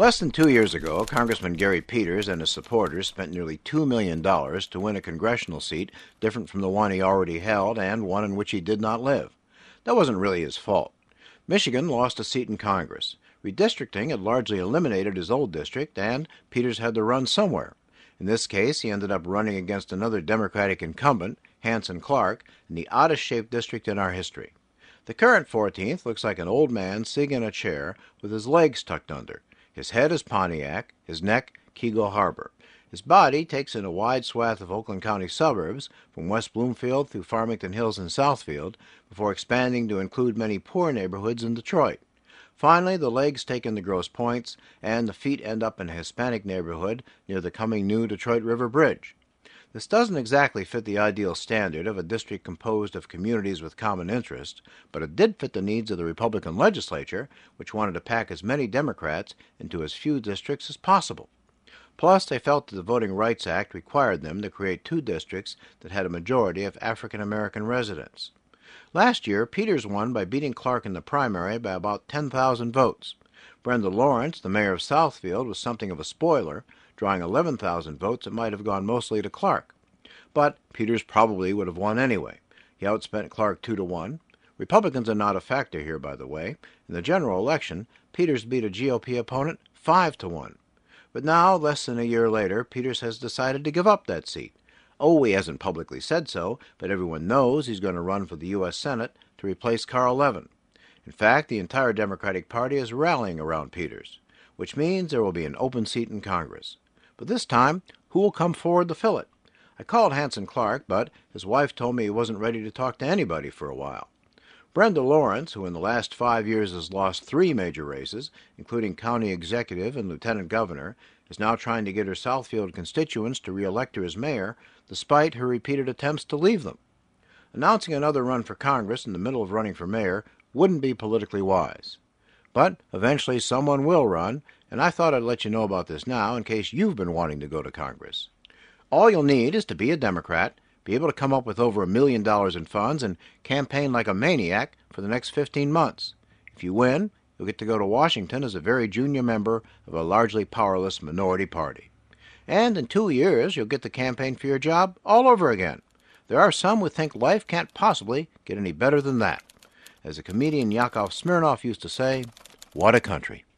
Less than 2 years ago, Congressman Gary Peters and his supporters spent nearly $2 million to win a congressional seat different from the one he already held and one in which he did not live. That wasn't really his fault. Michigan lost a seat in Congress. Redistricting had largely eliminated his old district, and Peters had to run somewhere. In this case, he ended up running against another Democratic incumbent, Hanson Clark, in the oddest-shaped district in our history. The current 14th looks like an old man sitting in a chair with his legs tucked under. His head is Pontiac, his neck Keego Harbor. His body takes in a wide swath of Oakland County suburbs, from West Bloomfield through Farmington Hills and Southfield, before expanding to include many poor neighborhoods in Detroit. Finally, the legs take in the Grosse Pointes, and the feet end up in a Hispanic neighborhood near the coming new Detroit River Bridge. This doesn't exactly fit the ideal standard of a district composed of communities with common interest, but it did fit the needs of the Republican legislature, which wanted to pack as many Democrats into as few districts as possible. Plus, they felt that the Voting Rights Act required them to create two districts that had a majority of African American residents. Last year, Peters won by beating Clark in the primary by about 10,000 votes. Brenda Lawrence, the mayor of Southfield, was something of a spoiler, drawing 11,000 votes that might have gone mostly to Clark. But Peters probably would have won anyway. He outspent Clark 2-1. Republicans are not a factor here, by the way. In the general election, Peters beat a GOP opponent 5-1. But now, less than a year later, Peters has decided to give up that seat. Oh, he hasn't publicly said so, but everyone knows he's going to run for the U.S. Senate to replace Carl Levin. In fact, the entire Democratic Party is rallying around Peters, which means there will be an open seat in Congress. But this time, who will come forward to fill it? I called Hanson Clark, but his wife told me he wasn't ready to talk to anybody for a while. Brenda Lawrence, who in the last 5 years has lost 3 major races, including county executive and lieutenant governor, is now trying to get her Southfield constituents to re-elect her as mayor, despite her repeated attempts to leave them. Announcing another run for Congress in the middle of running for mayor wouldn't be politically wise. But eventually someone will run, and I thought I'd let you know about this now in case you've been wanting to go to Congress. All you'll need is to be a Democrat, be able to come up with over $1 million in funds, and campaign like a maniac for the next 15 months. If you win, you'll get to go to Washington as a very junior member of a largely powerless minority party. And in 2 years, you'll get to campaign for your job all over again. There are some who think life can't possibly get any better than that. As the comedian Yakov Smirnoff used to say, what a country.